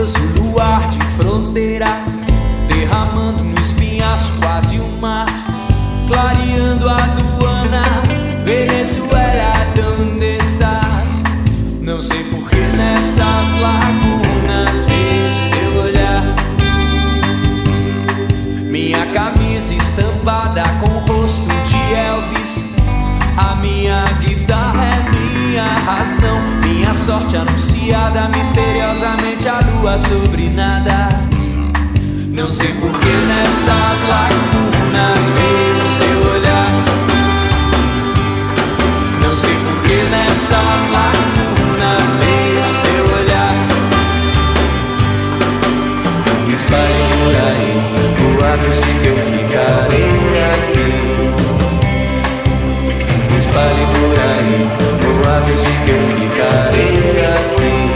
glorioso luar de fronteira, derramando no espinhaço quase um mar, clareando a aduana. Venezuela, ¿dónde estás? Não sei por que nessas lagunas vejo seu olhar. Minha camisa estampada com o rosto de Elvis, a minha guitarra é minha razão, minha sorte anunciada misteriosamente, a lua sobre nada. Não sei por que nessas lagunas vejo seu olhar. Não sei por que nessas lagunas vejo seu olhar. Espalhe por aí boatos de que eu ficarei aqui. Espalhe por aí boatos de que eu ficarei aqui.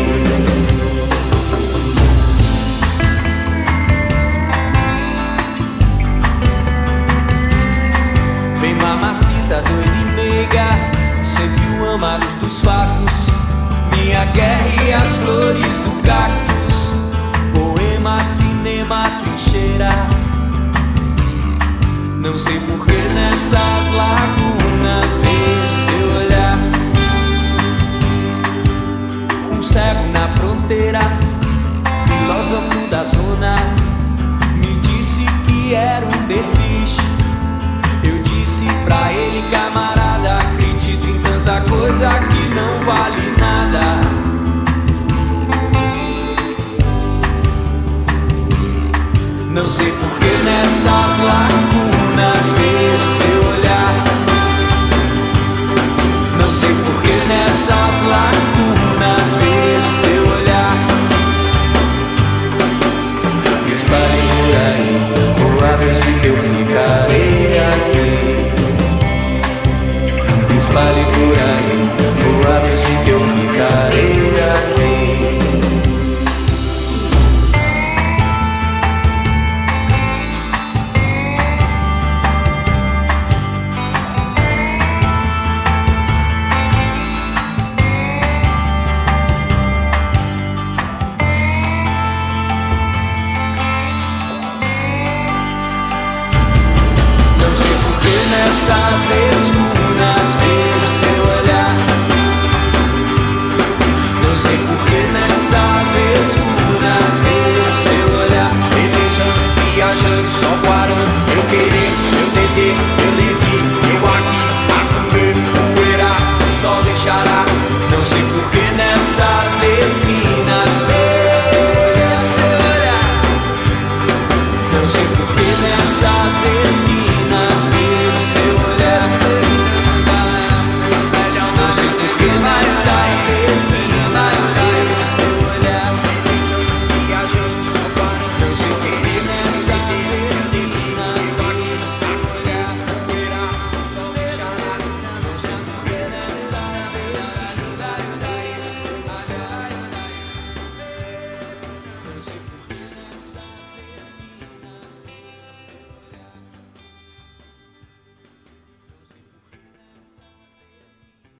Bem mamacita, doida e meiga, sempre o amado dos fatos, minha guerra e as flores do cactus, poema, cinema, trincheira. Não sei por que nessas lagunas vejo seu olhar. Um cego na fronteira, filósofo da zona, me disse que era um derviche. Eu disse pra ele, camarada, acredito em tanta coisa que não vale nada. Não sei por que nessas lagunas vejo seu olhar. Não sei por que nessas lagunas vejo seu olhar. Espalhe por aí boatos de que eu ficarei aqui. Espalhe por aí boatos de que eu ficarei aqui. Essas